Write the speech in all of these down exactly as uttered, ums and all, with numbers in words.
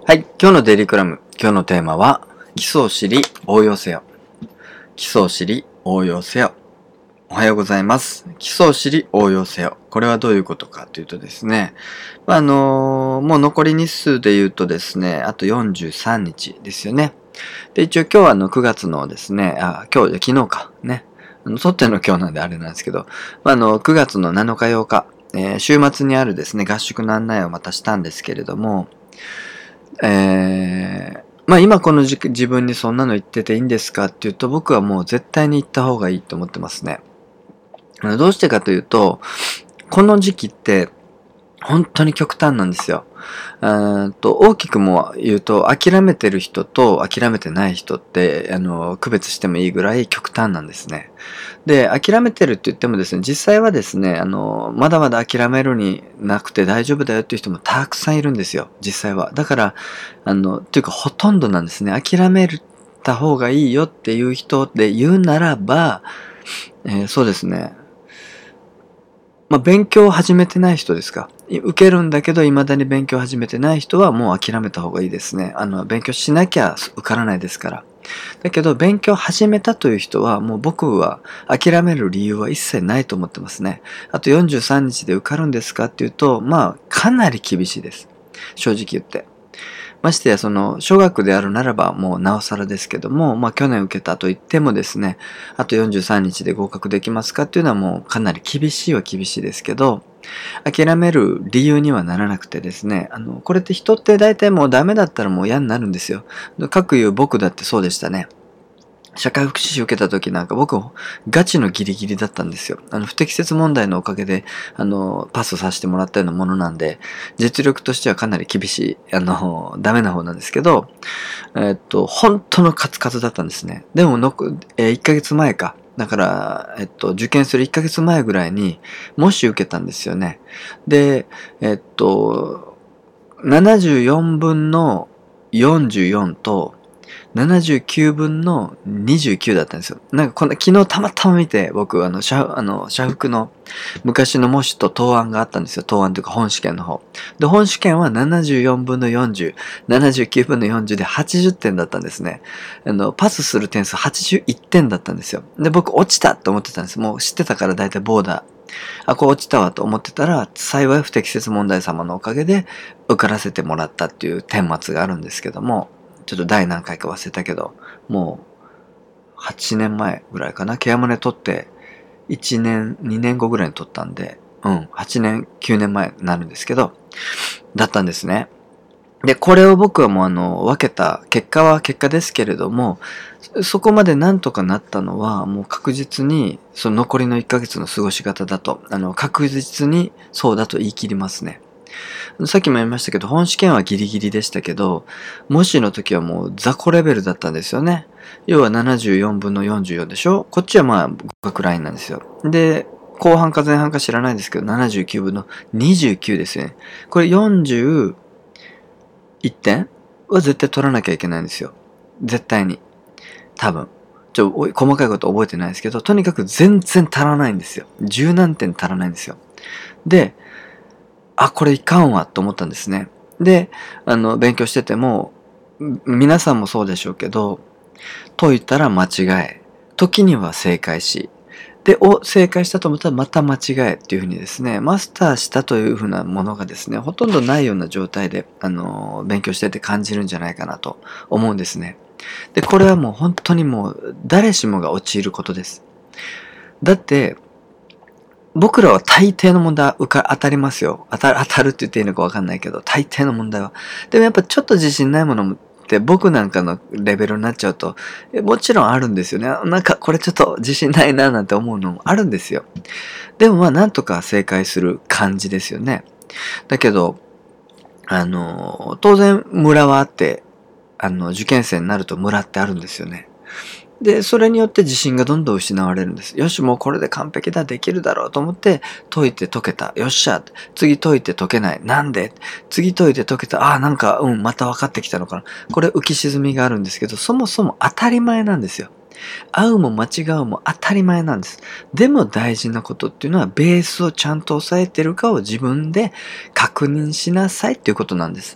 はい、今日のデイリークラム。今日のテーマは、基礎を知り、応用せよ。基礎を知り、応用せよ。おはようございます。基礎を知り、応用せよ。これはどういうことかというとですね、あのー、もう残り日数で言うとですね、あとよんじゅうさんにちですよね。で、一応今日はあのくがつのですね、あ、今日、昨日か、ね。あの、撮ってるの今日なんであれなんですけど、あの、くがつのなのかようか、えー、週末にあるですね、合宿の案内をまたしたんですけれども、えー、まあ今この時期自分にそんなの言ってていいんですかっていうと、僕はもう絶対に行った方がいいと思ってますね。どうしてかというと、この時期って本当に極端なんですよ。うんと大きくも言うと、諦めてる人と諦めてない人ってあの区別してもいいぐらい極端なんですね。で、諦めてるって言ってもですね、実際はですね、あのまだまだ諦めるになくて大丈夫だよっていう人もたくさんいるんですよ、実際は。だからあのというかほとんどなんですね。諦めた方がいいよっていう人で言うならば、えー、そうですね。まあ、勉強を始めてない人ですか。受けるんだけど、未だに勉強を始めてない人はもう諦めた方がいいですね。あの、勉強しなきゃ受からないですから。だけど、勉強を始めたという人は、もう僕は諦める理由は一切ないと思ってますね。あとよんじゅうさんにちで受かるんですかっていうと、まあ、かなり厳しいです。正直言って。ましてや、その、小学であるならばもうなおさらですけども、まあ去年受けたと言ってもですね、あとよんじゅうさんにちで合格できますかっていうのはもうかなり厳しいは厳しいですけど、諦める理由にはならなくてですね、あの、これって人って大体もうダメだったらもう嫌になるんですよ。かくいう僕だってそうでしたね。社会福祉士受けた時なんか僕ガチのギリギリだったんですよ。あの不適切問題のおかげであのパスさせてもらったようなものなんで、実力としてはかなり厳しい、あのダメな方なんですけど、えっと本当のカツカツだったんですね。でものく、えー、いっかげつまえか。だから、えっと、受験するいっかげつまえぐらいに、もし受けたんですよね。で、えっと、ななじゅうよんぶんのよんじゅうよんと、ななじゅうきゅうぶんのにじゅうきゅうだったんですよ。なんかこの昨日たまたま見て、僕、あの、社、あの、社服の昔の模試と答案があったんですよ。答案というか本試験の方。で、本試験はななじゅうよんぶんのよんじゅう、ななじゅうきゅうぶんのよんじゅうではちじゅってんだったんですね。あの、パスする点数はちじゅういってんだったんですよ。で、僕落ちたと思ってたんです。もう知ってたから大体ボーダー。あ、こう落ちたわと思ってたら、幸い不適切問題様のおかげで受からせてもらったっていう顛末があるんですけども、ちょっと第何回か忘れたけど、もうはちねんまえぐらいかな。ケアマネ取っていちねん、にねんごぐらいに取ったんで、うん、はちねん、きゅうねんまえになるんですけど、だったんですね。で、これを僕はもうあの、分けた、結果は結果ですけれども、そこまでなんとかなったのは、もう確実に、その残りのいっかげつの過ごし方だと、あの、確実にそうだと言い切りますね。さっきも言いましたけど、本試験はギリギリでしたけど、模試の時はもう雑魚レベルだったんですよね。要はななじゅうよんぶんのよんじゅうよんでしょ。こっちはまあ合格ラインなんですよ。で、後半か前半か知らないですけど、ななじゅうきゅうぶんのにじゅうきゅうですよね。これよんじゅういってんは絶対取らなきゃいけないんですよ。絶対に。多分。ちょ、細かいこと覚えてないですけど、とにかく全然足らないんですよ。十何点足らないんですよ。で、あ、これいかんわと思ったんですね。で、あの、勉強してても、皆さんもそうでしょうけど、解いたら間違え、時には正解し、で、お、正解したと思ったらまた間違えっていうふうにですね、マスターしたというふうなものがですね、ほとんどないような状態で、あの、勉強してて感じるんじゃないかなと思うんですね。で、これはもう本当にもう誰しもが陥ることです。だって、僕らは大抵の問題は受か、当たりますよ。当たる、当たるって言っていいのかわかんないけど、大抵の問題は。でもやっぱちょっと自信ないものって僕なんかのレベルになっちゃうと、もちろんあるんですよね。なんかこれちょっと自信ないななんて思うのもあるんですよ。でもまあなんとか正解する感じですよね。だけど、あの、当然村はあって、あの、受験生になると村ってあるんですよね。で、それによって自信がどんどん失われるんです。よし、もうこれで完璧だ、できるだろうと思って、解いて解けた。よっしゃ。次解いて解けない。なんで次解いて解けた。ああ、なんか、うん、また分かってきたのかな。これ浮き沈みがあるんですけど、そもそも当たり前なんですよ。合うも間違うも当たり前なんです。でも大事なことっていうのは、ベースをちゃんと押さえてるかを自分で確認しなさいっていうことなんです。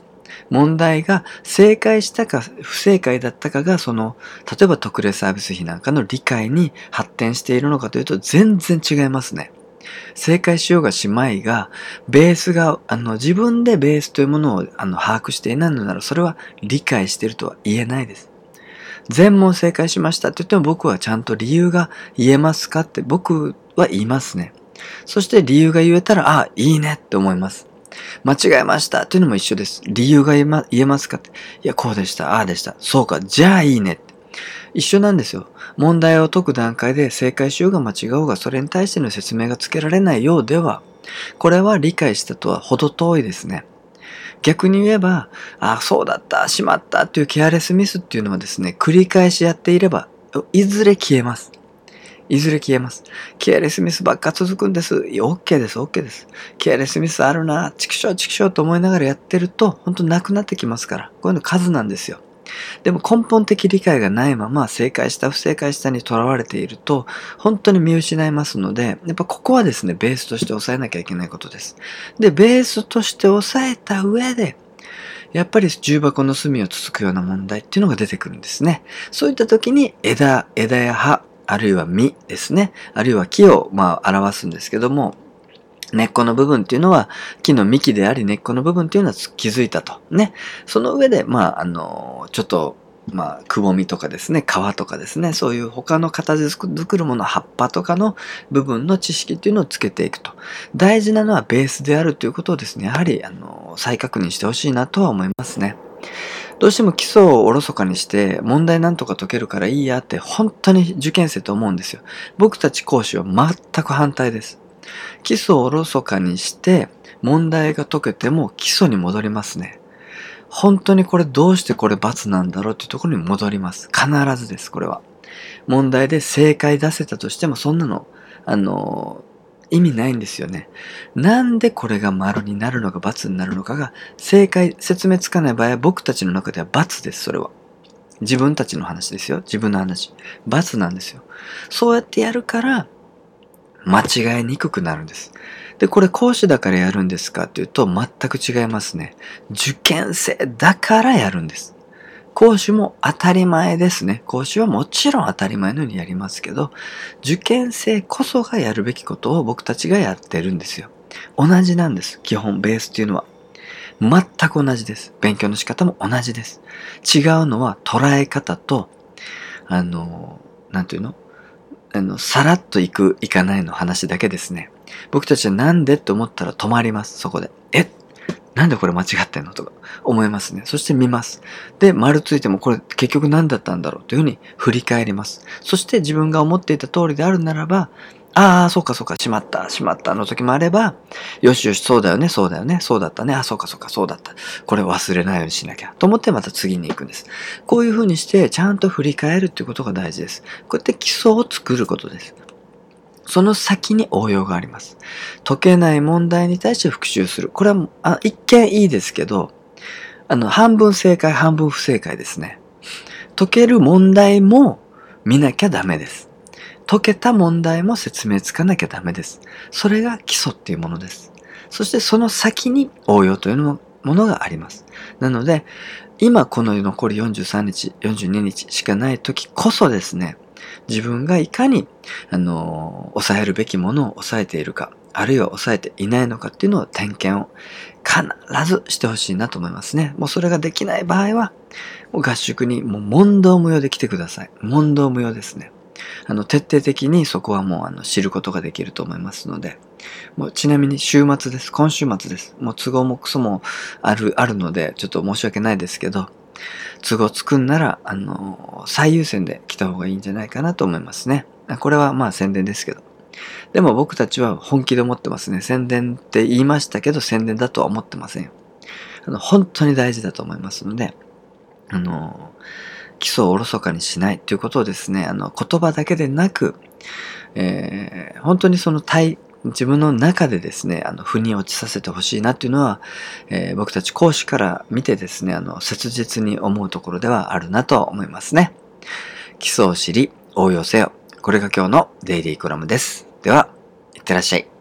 問題が正解したか不正解だったかが、その、例えば特例サービス費なんかの理解に発展しているのかというと全然違いますね。正解しようがしまいが、ベースが、あの、自分でベースというものをあの把握していないのなら、それは理解しているとは言えないです。全問正解しましたって言っても僕はちゃんと理由が言えますかって僕は言いますね。そして理由が言えたら、ああ、いいねって思います。間違えましたっていうのも一緒です。理由が言えま、言えますかって。いや、こうでした。ああでした。そうか。じゃあいいねって。一緒なんですよ。問題を解く段階で正解しようが間違おうがそれに対しての説明がつけられないようでは、これは理解したとは程遠いですね。逆に言えば、ああ、そうだった、しまったっていうケアレスミスっていうのはですね、繰り返しやっていれば、いずれ消えます。いずれ消えます。ケアレスミスばっか続くんです。いや、OK です、OK です。ケアレスミスあるな、チクショーチクショーと思いながらやってると、ほんとなくなってきますから。こういうの数なんですよ。でも根本的理解がないまま正解した不正解したにとらわれていると本当に見失いますので、やっぱここはですねベースとして押さえなきゃいけないことです。でベースとして押さえた上でやっぱり重箱の隅をつつくような問題っていうのが出てくるんですね。そういった時に枝枝や葉あるいは実ですね、あるいは木をまあ表すんですけども、根っこの部分っていうのは木の幹であり根っこの部分っていうのは気づいたと。ね。その上で、まあ、あの、ちょっと、まあ、くぼみとかですね、皮とかですね、そういう他の形で作るもの、葉っぱとかの部分の知識っていうのをつけていくと。大事なのはベースであるということをですね、やはり、あの、再確認してほしいなとは思いますね。どうしても基礎をおろそかにして問題なんとか解けるからいいやって本当に受験生と思うんですよ。僕たち講師は全く反対です。基礎をおろそかにして問題が解けても基礎に戻りますね。本当にこれどうしてこれ×なんだろうっていうところに戻ります。必ずです、これは。問題で正解出せたとしてもそんなの、あの、意味ないんですよね。なんでこれが丸になるのか×になるのかが正解、説明つかない場合は僕たちの中では×です、それは。自分たちの話ですよ。自分の話。×なんですよ。そうやってやるから間違いにくくなるんです。で、これ講師だからやるんですかっていうと全く違いますね。受験生だからやるんです。講師も当たり前ですね。講師はもちろん当たり前のようにやりますけど、受験生こそがやるべきことを僕たちがやってるんですよ。同じなんです。基本ベースっていうのは。全く同じです。勉強の仕方も同じです。違うのは捉え方と、あの、なんていうのあの、さらっと行く、行かないの話だけですね。僕たちはなんでって思ったら止まります、そこで。えなんでこれ間違ってんのとか思いますね。そして見ます。で、丸ついてもこれ結局何だったんだろうというふうに振り返ります。そして自分が思っていた通りであるならば、ああ、そうかそうか、しまった、しまったの時もあれば、よしよし、そうだよね、そうだよね、そうだったね、あ、そうかそうか、そうだった。これ忘れないようにしなきゃ。と思ってまた次に行くんです。こういうふうにして、ちゃんと振り返るっていうことが大事です。こうやって基礎を作ることです。その先に応用があります。解けない問題に対して復習する。これはあ一見いいですけど、あの、半分正解、半分不正解ですね。解ける問題も見なきゃダメです。解けた問題も説明つかなきゃダメです。それが基礎っていうものです。そしてその先に応用というものがあります。なので、今この残りよんじゅうさんにち、よんじゅうににちしかない時こそですね、自分がいかに、あの、抑えるべきものを抑えているか、あるいは抑えていないのかっていうのを点検を必ずしてほしいなと思いますね。もうそれができない場合は、もう合宿にもう問答無用で来てください。問答無用ですね。あの、徹底的にそこはもうあの知ることができると思いますので、もうちなみに週末です。今週末です。もう都合もクソもある、あるので、ちょっと申し訳ないですけど、都合つくんなら、あの、最優先で来た方がいいんじゃないかなと思いますね。これはまあ宣伝ですけど。でも僕たちは本気で思ってますね。宣伝って言いましたけど、宣伝だとは思ってませんよ。あの、本当に大事だと思いますので、あの、基礎をおろそかにしないということをですね、あの、言葉だけでなく、えー、本当にその体、自分の中でですね、あの、腑に落ちさせてほしいなっていうのは、えー、僕たち講師から見てですね、あの、切実に思うところではあるなと思いますね。基礎を知り、応用せよ。これが今日のデイリーコラムです。では、いってらっしゃい。